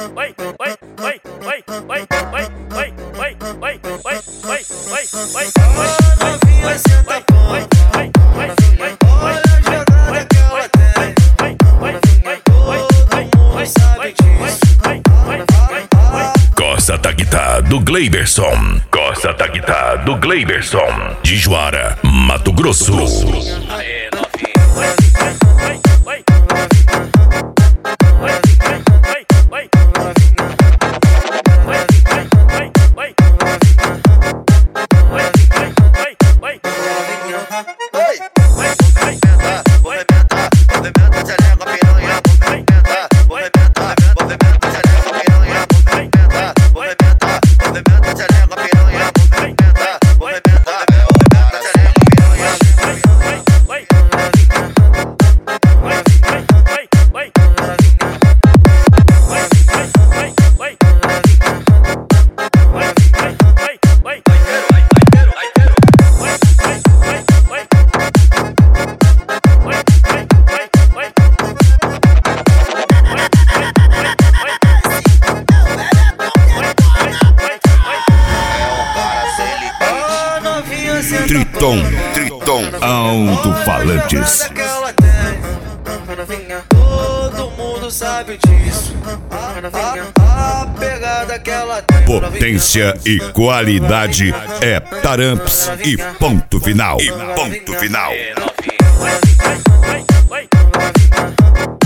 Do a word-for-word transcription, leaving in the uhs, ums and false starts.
Novinha senta bom, olha a jogada que ela tem. Todo mundo sabe disso. Costa da Guitarra do Gleiberson. Costa da Guitarra do Gleiberson. De Juara, Mato Grosso. Aê, novinha. Triton, Triton, alto-falantes. Todo mundo sabe disso. A, a pegada que ela tem. Potência e qualidade é Taramps e ponto final. E ponto final.